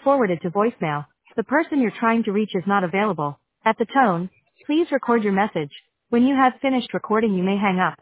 forwarded to voicemail. The person you're trying to reach is not available. At the tone, please record your message. When you have finished recording, you may hang up.